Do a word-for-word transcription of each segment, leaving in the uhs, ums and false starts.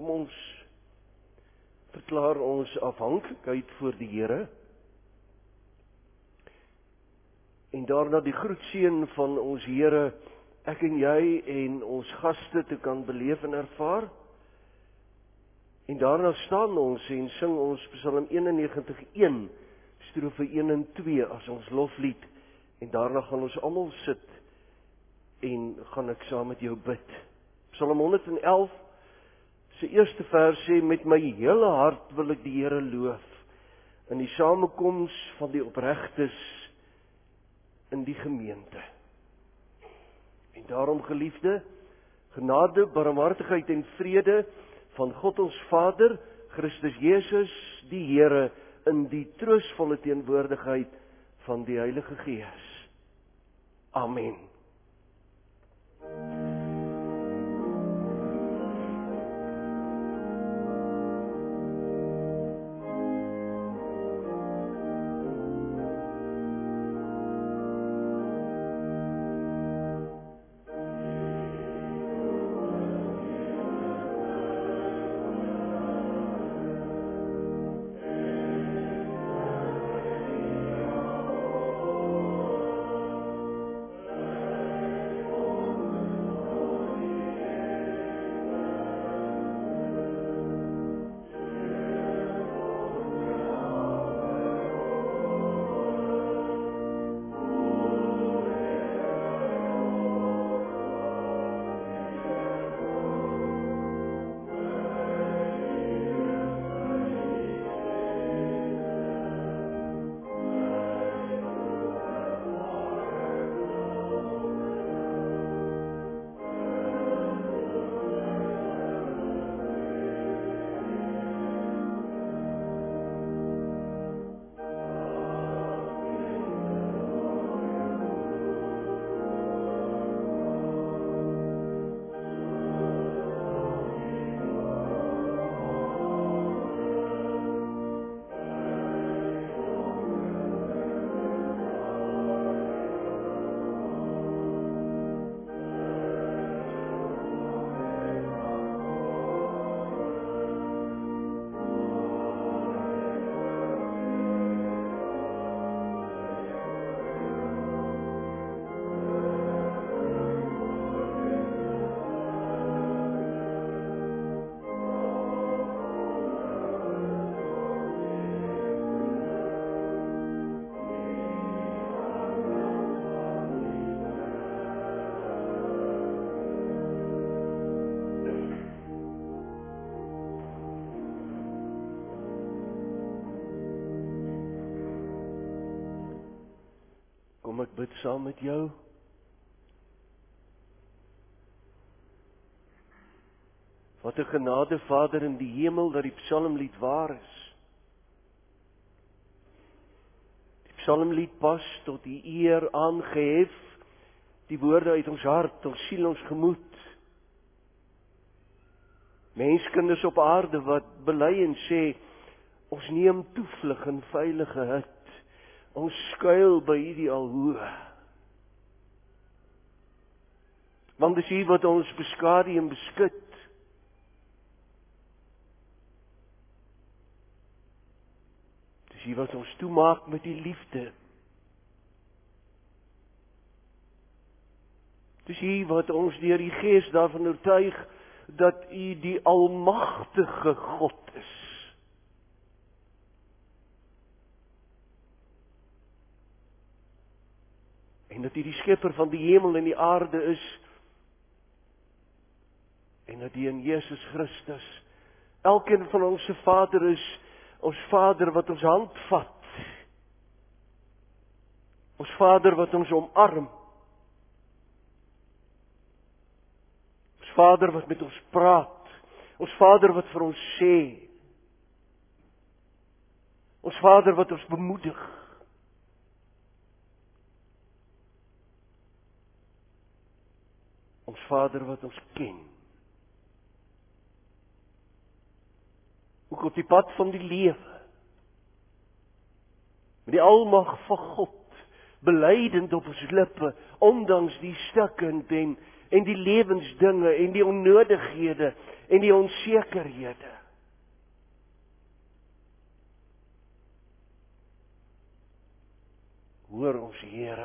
kom ons verklaar ons afhanklikheid voor die Here. En daarna die groetseën van ons Here, ek en jy en ons gaste te kan beleef en ervaar. En daarna staan ons en sing ons Psalm eenennegentig een, strofe een en twee as ons loflied. En daarna gaan ons almal sit en gaan ek saam met jou bid. Psalm honderd en elf, sy eerste vers sê, met my hele hart wil ek die Here loof, in die samekoms van die opregtes in die gemeente. En daarom, geliefde, genade, barmhartigheid en vrede van God ons Vader, Christus Jesus, die Here, in die troostvolle teenwoordigheid van die Heilige Gees. Amen. Kom ek bid saam met jou. Wat 'n genade, Vader in die hemel, dat die psalmlied waar is. Die psalmlied pas tot die eer aangehef, die woorde uit ons hart, ons siel, ons gemoed. Menskinders op aarde wat bely en sê, ons neem toevlug in veilige hut. Ons skuil by U die Alhoë. Want dis U wat ons beskadig en beskut. Dis U wat ons toemaak met U liefde. Dis U wat ons deur die Gees daarvan oortuig dat U die almagtige God is. En dat U die skepper van die hemel en die aarde is. En dat U in Jesus Christus elkeen van ons se Vader is, ons Vader wat ons hand vat. Ons Vader wat ons omarm. Ons Vader wat met ons praat. Ons Vader wat vir ons sê. Ons Vader wat ons bemoedig. Ons Vader wat ons ken. Ook op die pad van die lewe. Met die almag van God, beleidend op ons lippe, ondanks die stikkend en, en die lewensdinge en die onnodighede en die onsekerhede. Hoor ons Here,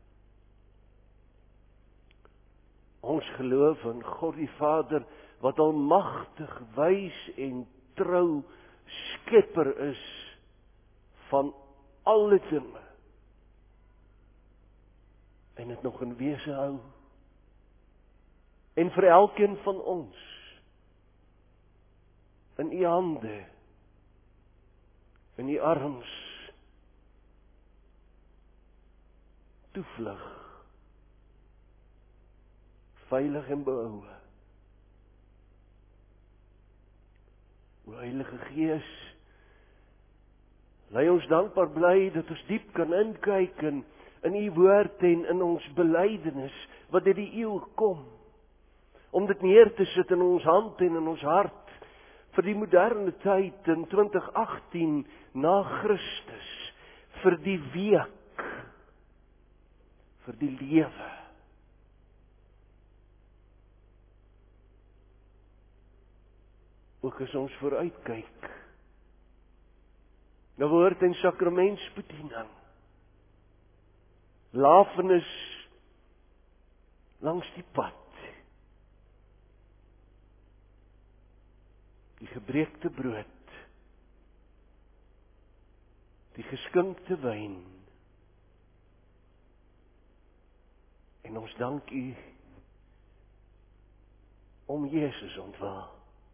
ons geloof in God die Vader, wat almagtig, wys en trou skepper is van alle dinge, en dit nog in wese hou, en vir elkeen van ons, in U hande, in U arms, toevlug, veilig en behoue. O Heilige Gees, lei ons dankbaar bly dat ons diep kan inkyk in, in U woord en in ons belydenis, wat uit die eeu kom, om dit neer te sit in ons hand en in ons hart, vir die moderne tyd in twintig agtien na Christus, vir die week, vir die lewe. Ook as ons vooruitkyk, na woord en sakramentsbediening, lafenis langs die pad, die gebreekte brood, die geskinkte wyn, en ons dank U om Jesus ontwil.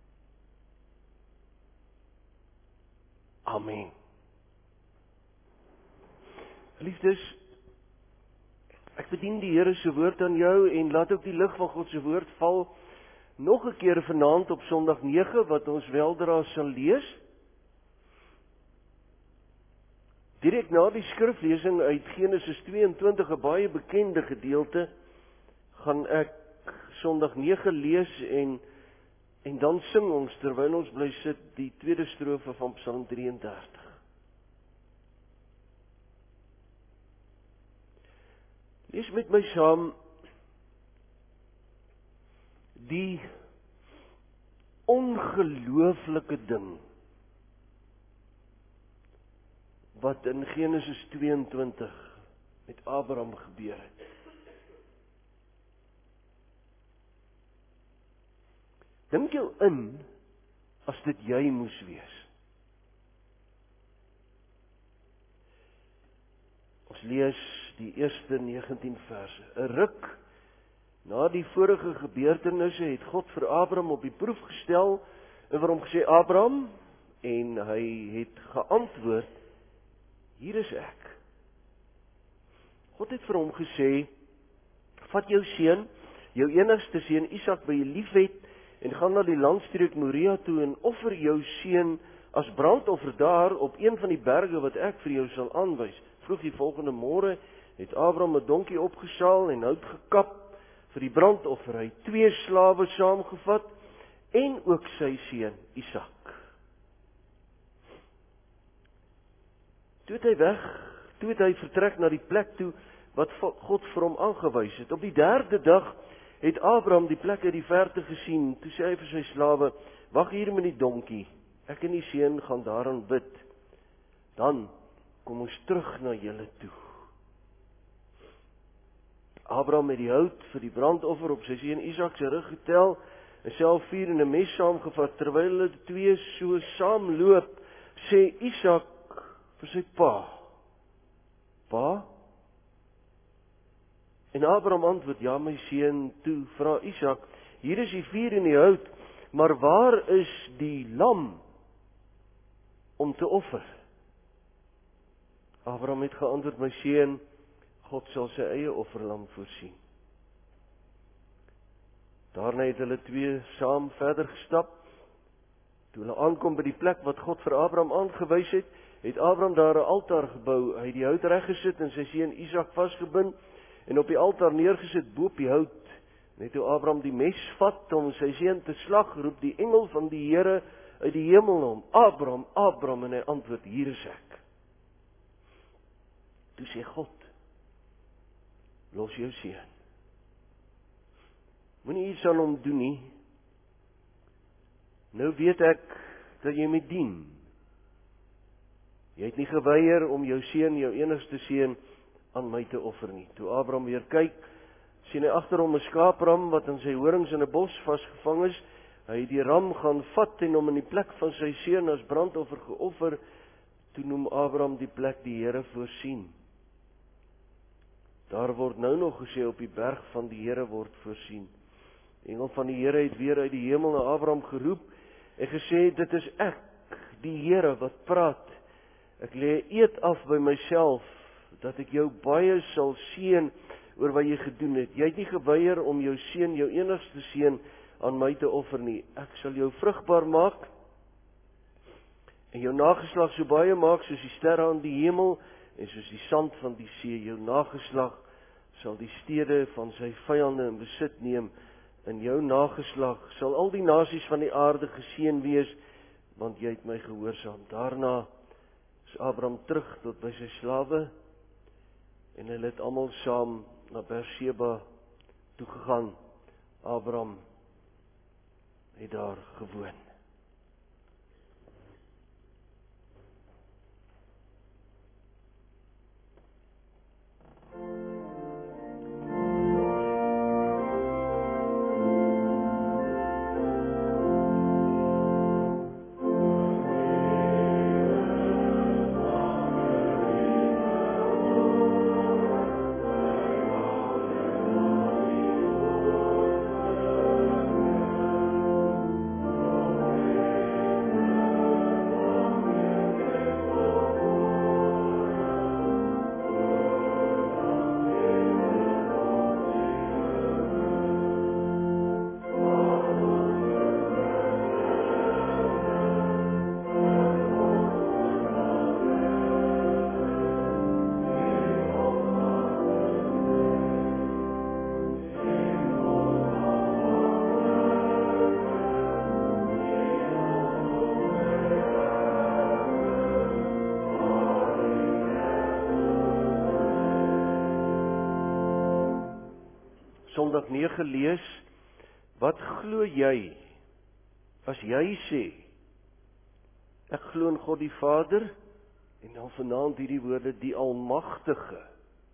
Amen. Liefdes, ek bedien die Here se woord aan jou en laat ook die lig van God se woord val nog 'n keer vanaand op Sondag nege wat ons weldra sal lees. Direk na die skriflesing uit Genesis tweeëntwintig, 'n baie bekende gedeelte, gaan ek Sondag nege lees en En dan sing ons, terwyl ons bly sit, die tweede strofe van Psalm drie en dertig. Lees met my saam die ongelooflike ding wat in Genesis tweeëntwintig met Abraham gebeur het. Dink jou in, as dit jy moes wees. Ons lees die eerste negentien verse. 'n Ruk na die vorige gebeurtenisse het God vir Abraham op die proef gestel en vir hom gesê, Abraham, en hy het geantwoord, hier is ek. God het vir hom gesê, vat jou seun, jou enigste seun Isak by jy liefhet, en gaan na die landstreek Moria toe en offer jou seun as brandoffer daar op een van die berge wat ek vir jou sal aanwys. Vroeg die volgende môre het Abraham 'n donkie opgesaal en hout gekap vir die brandoffer. Hy het twee slawe saamgevat en ook sy seun Isak. Toe het hy weg, toe het hy vertrek na die plek toe wat God vir hom aangewys het. Op die derde dag het Abraham die plek uit die verte gesien. Toe sê hy vir sy slawe, wag hier met die donkie, ek en die seun gaan daaraan bid. Dan kom ons terug na julle toe. Abraham het die hout vir die brandoffer op sy seun Isak se rug getel, en self vuur en 'n mes saamgevat. Terwyl hulle twee so saamloop, sê Isak vir sy pa, Pa, en Abraham antwoord, ja my seun, toe vra Isak, hier is die vuur en die hout, maar waar is die lam om te offer? Abraham het geantwoord, my seun, God sal sy eie offerlam voorsien. Daarna het hulle twee saam verder gestap. Toe hulle aankom by die plek wat God vir Abraham aangewys het, het Abraham daar 'n altaar gebou. Hy het die hout reggesit en sy seun Isak vasgebind en op die altaar neergesit bo op die hout. Net toe Abraham die mes vat om sy seun te slag, roep die engel van die Here uit die hemel hom, Abraham, Abraham, en hy antwoord, hier is ek. Toe sê God, los jou seun. Moenie iets aan hom doen nie. Nou weet ek dat jy my dien. Jy het nie geweier om jou seun, jou enigste seun, aan my te offer nie. Toe Abraham weer kyk, sien hy agter hom 'n skaapram wat in sy horings in 'n bos vasgevang is. Hy het die ram gaan vat en hom in die plek van sy seun as brandoffer geoffer. Toe noem Abraham die plek die Here voorsien. Daar word nou nog gesê op die berg van die Here word voorsien. Die engel van die Here het weer uit die hemel na Abraham geroep en gesê, dit is ek, die Here wat praat. Ek lê eed af by myself, dat ek jou baie sal seën oor wat jy gedoen het. Jy het nie geweier om jou seun, jou enigste seun, aan my te offer nie. Ek sal jou vrugbaar maak, en jou nageslag so baie maak, soos die sterre aan die hemel, en soos die sand van die see. Jou nageslag sal die stede van sy vyande in besit neem. In jou nageslag sal al die nasies van die aarde geseën wees, want jy het my gehoorsaam. Daarna is Abraham terug tot by sy slawe, en hulle het almal saam na Berseba toegegaan. Abraham het daar gewoon. Sondag nege lees, wat glo jy, as jy sê, ek glo in God die Vader, en dan vanaand hierdie woorde, die Almagtige,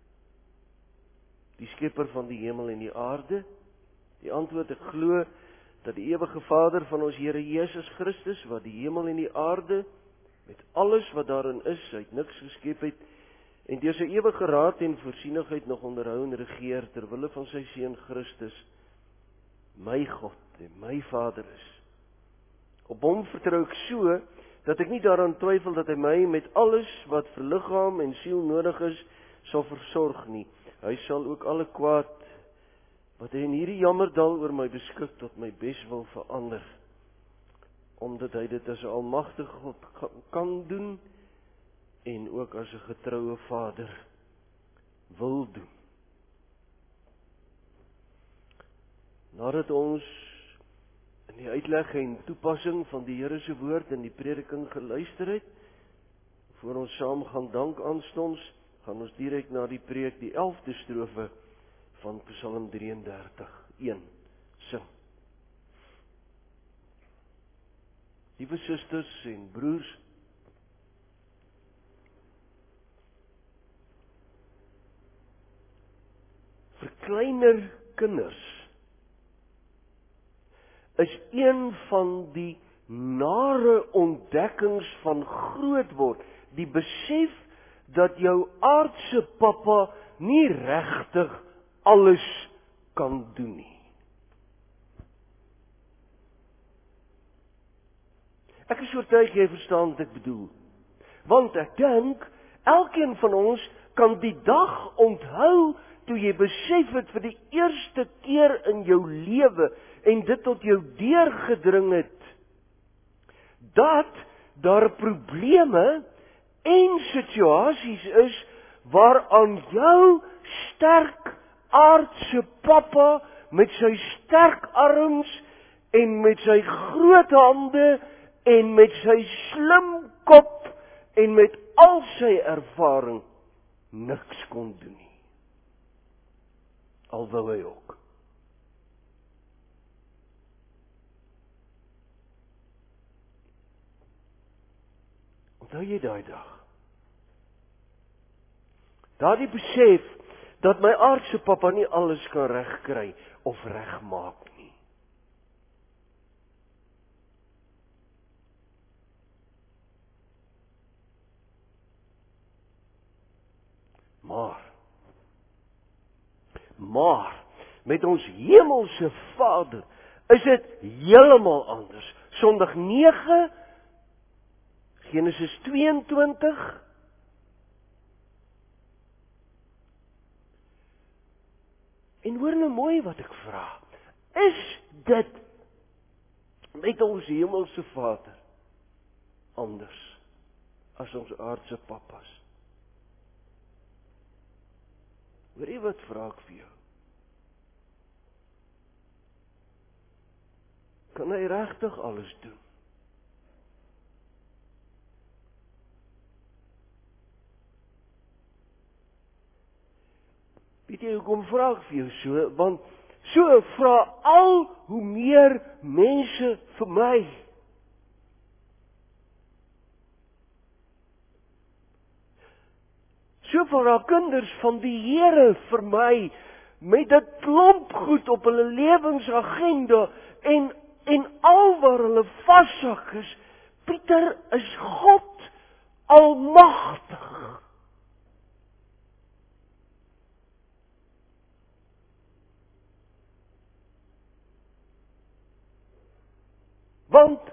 die skepper van die hemel en die aarde. Die antwoord, ek glo dat die ewige Vader van ons Here Jesus Christus, wat die hemel en die aarde, met alles wat daarin is, uit niks geskep het, en deur sy ewige raad en voorsienigheid nog onderhou en regeer ter wille van sy Seun Christus, my God en my Vader is. Op hom vertrou ek so, dat ek nie daaraan twyfel dat hy my met alles wat vir liggaam en siel nodig is, sal versorg nie. Hy sal ook alle kwaad, wat hy in hierdie jammerdal oor my beskik, tot my bes wil verander, omdat hy dit as 'n almagtige God kan doen, en ook as 'n getroue Vader wil doen. Nadat ons in die uitleg en toepassing van die Here se woord in die prediking geluister het, voor ons saam gaan dank aanstonds, gaan ons direk na die preek, die elfde strofe van Psalm drie en dertig, een, sing. Liewe susters en broers, vir kleiner kinders is een van die nare ontdekkings van groot word, die besef dat jou aardse pappa nie regtig alles kan doen nie. Ek is oortuig jy verstaan wat ek bedoel, want ek dink elkeen van ons kan die dag onthou toe jy besef het vir die eerste keer in jou lewe en dit tot jou deurgedring het, dat daar probleme en situasies is waaraan jou sterk aardse pappa met sy sterk arms en met sy groot hande en met sy slim kop en met al sy ervaring niks kon doen nie. Al wou hy ook. Onthou jy daai dag? Daardie besef dat my aardse pappa nie alles kan regkry of regmaak nie. Maar, maar, met ons hemelse Vader is dit heeltemal anders. Sondag nege, Genesis tweeëntwintig, en hoor nou mooi wat ek vra. Is dit met ons hemelse Vader anders as ons aardse pappas? Hoor jy wat vra ek vir jou? Kan hy regtig alles doen? Weet jy hoekom vra ek vir jou so? Want so vra al hoe meer mense vir my. So vra kinders van die Here vir my, met 'n klomp goed op hulle lewensagenda, en, en al waar hulle vashak is, Pieter, is God almagtig. Want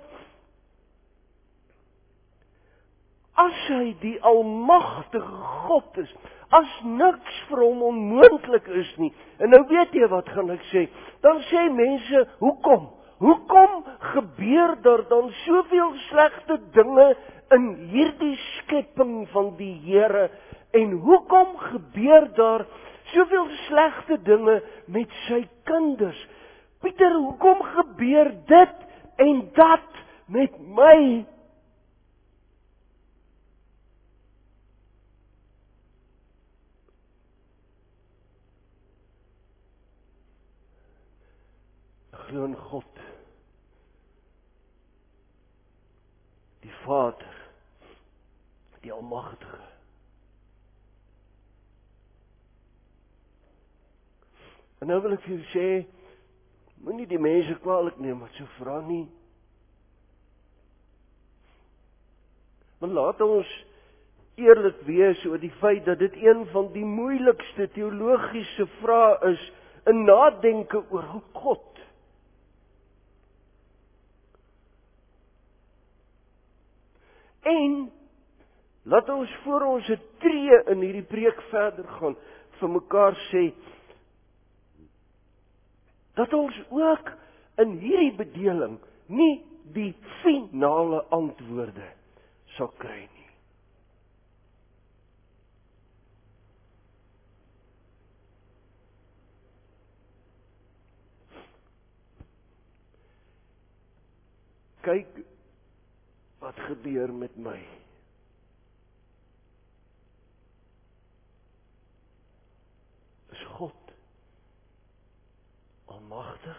as hy die almagtige God is, as niks vir hom onmoontlik is nie, en nou weet jy wat gaan ek sê, dan sê mense, hoekom? Hoekom gebeur daar dan soveel slegte dinge in hierdie skepping van die Here, en hoekom gebeur daar soveel slegte dinge met sy kinders? Pieter, hoekom gebeur dit en dat met my? Glo in God, die Vader, die Almagtige. En nou wil ek vir jou sê, moenie die mense kwaadlik neem wat so vra nie. Maar laat ons eerlik wees oor die feit dat dit een van die moeilikste teologiese vrae is in nadenke oor God. En laat ons voor ons 'n tree in hierdie preek verder gaan, vir mekaar sê, dat ons ook in hierdie bedeling nie die finale antwoorde sal kry nie. Kyk wat gebeur met my. Is God almagtig?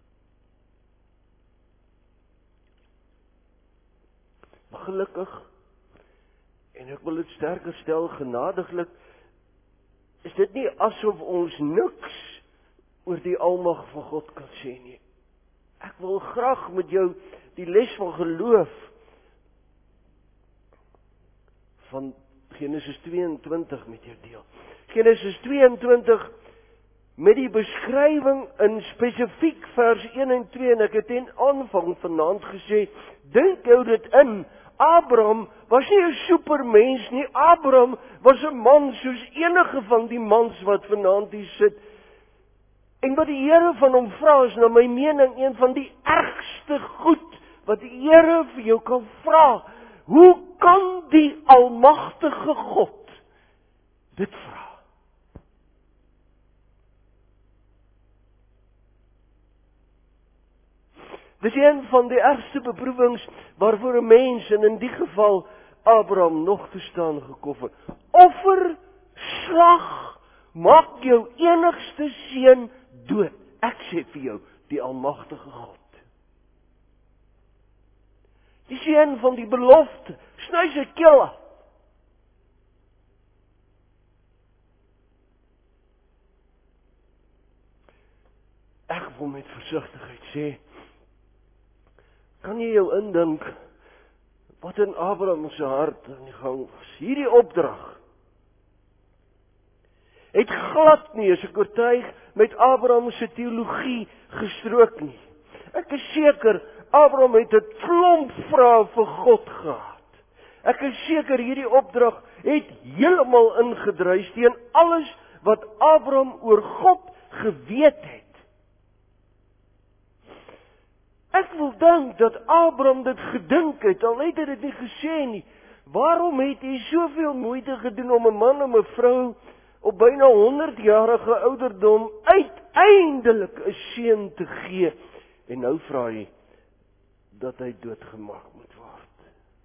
Maar gelukkig, en ek wil dit sterker stel, genadiglik, is dit nie asof ons niks oor die almag van God kan sê nie. Ek wil graag met jou die les van geloof van Genesis tweeëntwintig met jou deel. Genesis tweeëntwintig met die beskrywing in spesifiek vers een en twee, en ek het in aanvang vanaand gesê, dink jou dit in, Abraham was nie 'n supermens nie, Abraham was 'n man soos enige van die mans wat vanaand hier sit. En wat die Here van hom vra is, na my mening, een van die ergste goed wat die Here vir jou kan vra. Hoe kan die almagtige God dit vra? Dit is een van die ergste beproewings waarvoor 'n mens, en in die geval Abraham, nog te staan gekom het. Offer, slag, maak jou enigste seun dood. Ek sê vir jou, die almagtige God. Die seun van die belofte, Sny sy keel af. Ek wil met versigtigheid sê, kan jy jou indink wat in Abraham se hart aan die gang was? Hierdie opdrag het glad nie, as ek oortuig, met Abraham se teologie gestrook nie. Ek is seker, Abraham het 'n klomp vrae vir God gehad. Ek is seker, hierdie opdrag het heeltemal ingedruis teen alles wat Abraham oor God geweet het. Ek wil dink dat Abraham dit gedink het, al het hy dit nie gesê nie. Waarom het hy soveel moeite gedoen om 'n man en 'n vrou op byna honderdjarige ouderdom uiteindelik 'n seun te gee? En nou vra hy dat hy doodgemaak moet word.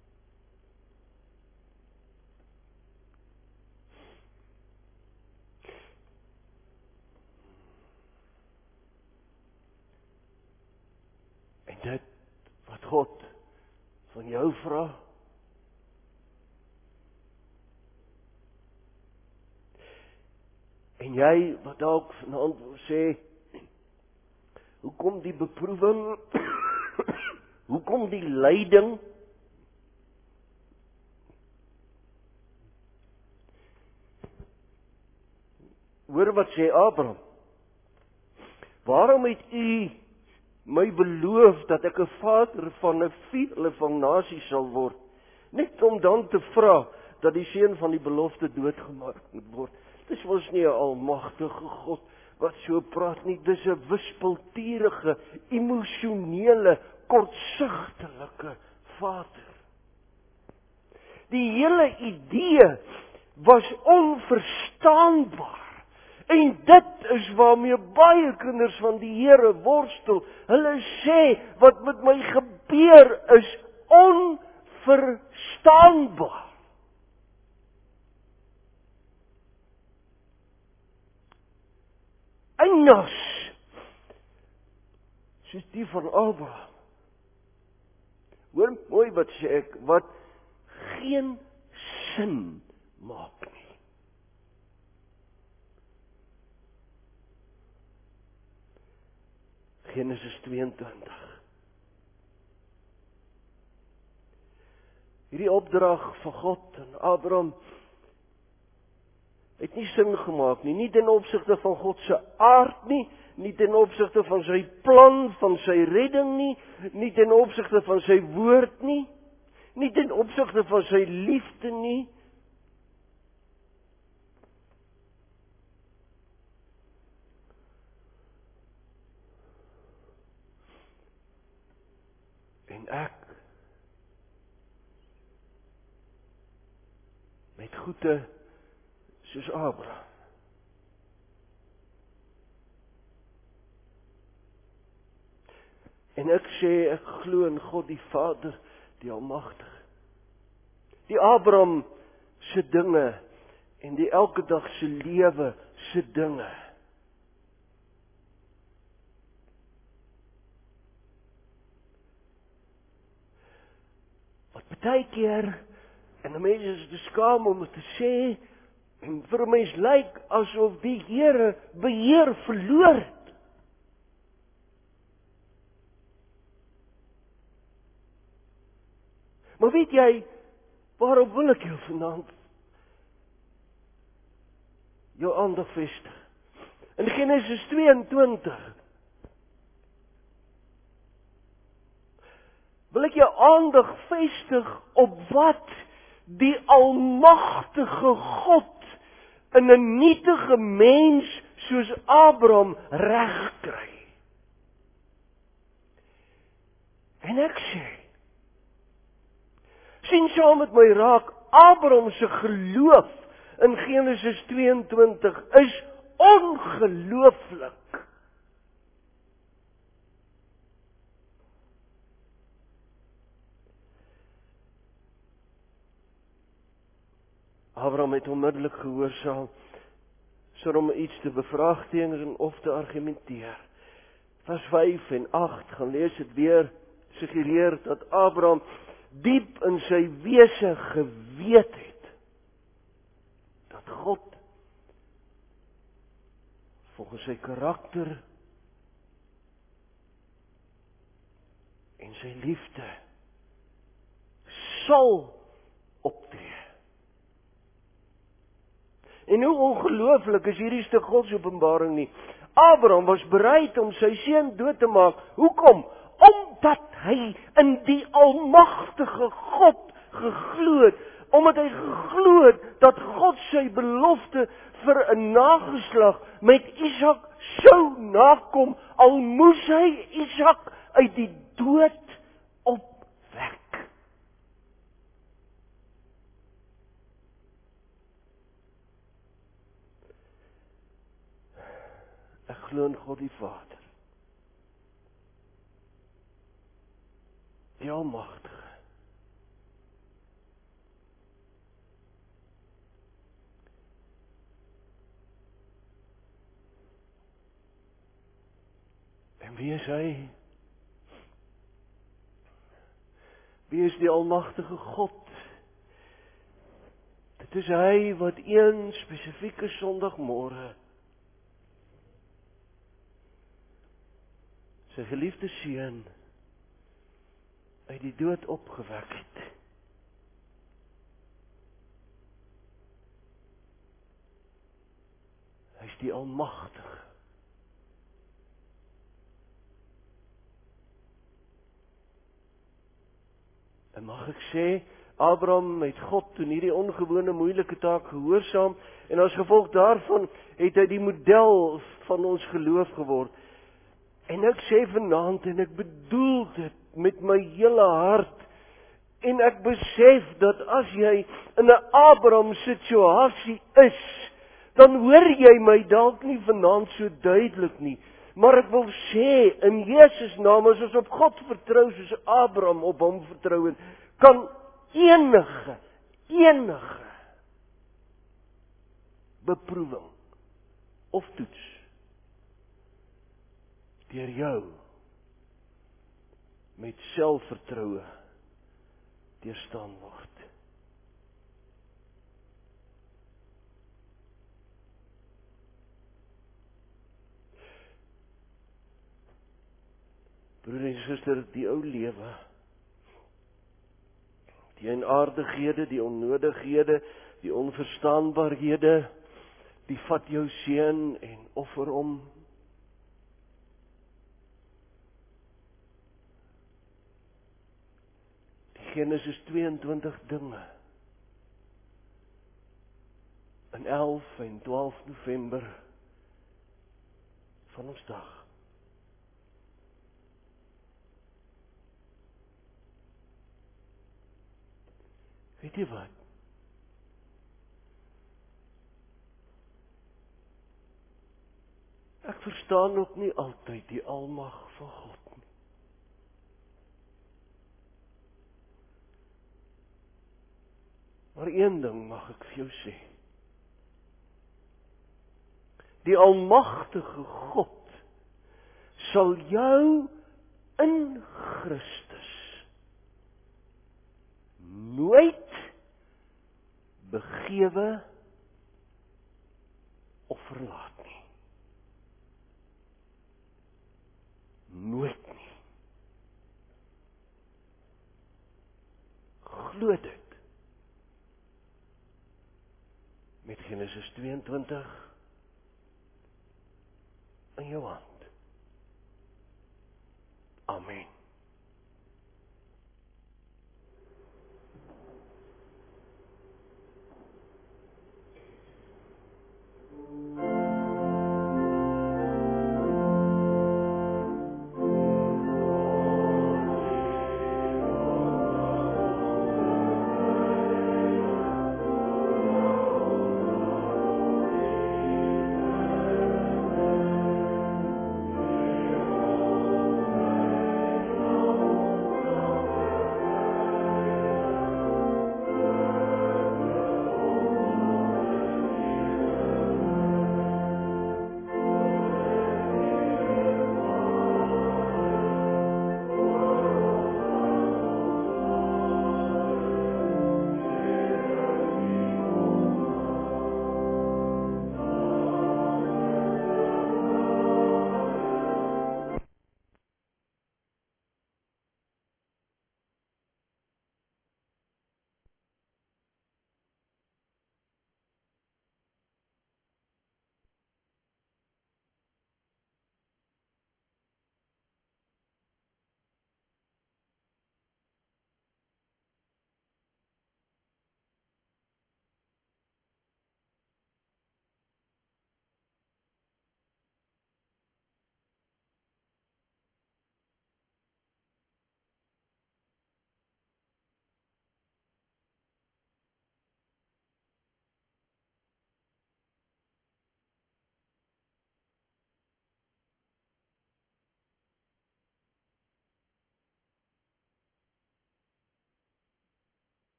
En dit wat God van jou vra, en jy wat dalk vanaand wil sê, hoekom die beproewing, hoekom die lyding? Hoor wat sê Abraham. Waarom het u my beloof dat ek 'n vader van 'n vele van nasies sal word? Net om dan te vra dat die seun van die belofte doodgemaak moet word. Dis mos nie 'n almagtige God wat so praat nie. Dis 'n wispelturige, emosionele, kortsigtelike Vader. Die hele idee was onverstaanbaar. En dit is waarmee baie kinders van die Here worstel. Hulle sê, wat met my gebeur is onverstaanbaar. Eindes, soos die van Abraham. Hoor mooi wat sê ek, wat geen sin maak nie. Genesis twee en twintig. Hierdie opdrag van God aan Abraham het nie sin gemaak nie, nie ten opsigte van God se aard nie, nie ten opsigte van sy plan, van sy redding nie, nie ten opsigte van sy woord nie, nie ten opsigte van sy liefde nie. En ek, met goede soos Abraham, en ek sê, ek glo in God die Vader, die Almagtige. Die Abraham se dinge, en die elke dag se lewe se dinge, wat baie keer, en 'n mens is te skaam om te sê, en vir 'n mens lyk asof die Here beheer verloor het. Maar weet jy, waarop wil ek jou vanaand jou aandag vestig? In Genesis twee en twintig wil ek jou aandag vestig op wat die almagtige God in 'n nietige mens soos Abraham reg kry. En ek sê, sien saam met my raak, Abraham se geloof in Genesis twee en twintig is ongelooflik. Abraham het onmiddellik gehoorsaam sonder om iets te bevraagteken of te argumenteer. Vers vyf en agt, gaan lees dit weer, suggereer dat Abraham diep in sy wese geweet het dat God volgens sy karakter en sy liefde sal optree. En hoe ongelooflik is hierdie stuk Godsopenbaring nie. Abraham was bereid om sy seun dood te maak. Hoekom? Omdat hy in die almagtige God geglo het. Omdat hy geglo het dat God sy belofte vir 'n nageslag met Isak sou nakom, al moes hy Isak uit die dood opwek. Ek glo in God die Vader, die Almagtige. En wie is hy? Wie is die Almagtige God? Dit is hy wat een spesifieke Sondagmôre sy geliefde seun uit die dood opgewek het. Hy is die Almagtige. En mag ek sê, Abraham het God toen hierdie ongewone moeilike taak gehoorsaam, en as gevolg daarvan het hy die model van ons geloof geword. En ek sê vanaand, en ek bedoel dit met my hele hart, en ek besef dat as jy in 'n Abraham situasie is, dan hoor jy my dalk nie vanaand so duidelik nie, maar ek wil sê, in Jesus naam, as ons op God vertrou, soos Abraham op hom vertrou het, kan enige, enige beproewing of toets deur jou met selfvertroue deurstaan word. Broer en suster, die ou lewe, die eienaardighede, die onnodighede, die onverstaanbaarhede, die vat jou seun en offer hom. Genesis tweeëntwintig dinge in elf en twaalf November van ons dag. Weet jy wat? Ek verstaan ook nie altyd die almag van God nie. Maar een ding mag ek vir jou sê. Die almagtige God sal jou in Christus nooit begewe of verlaat nie. Nooit nie. Glo dit. Met Genesis tweeëntwintig in jou hand. Amen.